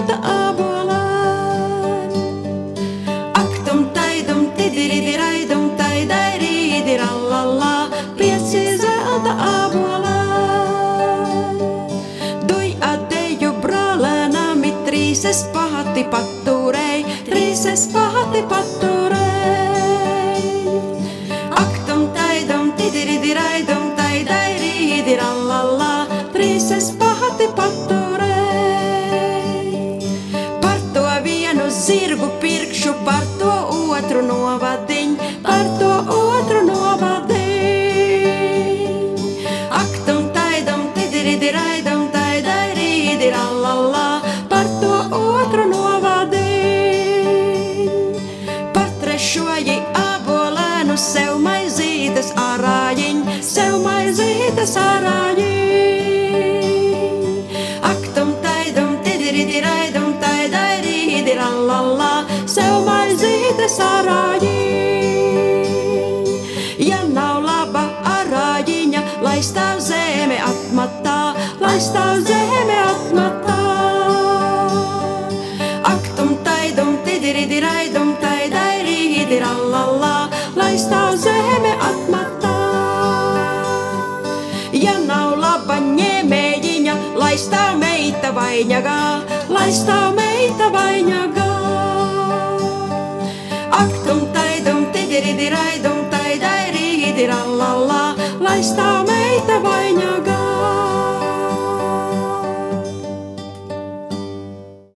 zelta ābolēn. Aktum taidum tidirididaidum taidairidiralalā, 5 zelta ābolēn. Duj adeju brālēnami 3 es pati paturēju, 3 es pati paturēju. Aktum taidum tidirididaidum taidairidiralalā, 3 es pati paturēju. Par to vienu zirgu pirkšu, par to otru novadiņ, par to otru novadiņ. Aktum taidum tidirididaidum taidairidiralalā, par to otru novadiņ. Par trešoji ābolēnu sev maizītes ārājiņ, sev maizītes ārājiņ. Aktum taidum tidirididaidum taidairidiralalā, sev maizītes ārājiņ. Ja nav laba ārājiņa, lai stāv zeme atmatā, lai stāv zeme atmatā. Aktum taidum tidirididaidum taidairidiralalā, lai stāv zeme atmatā. Ja nav laba ņēmējiņa, lai stāv meita vainagā, lai stāv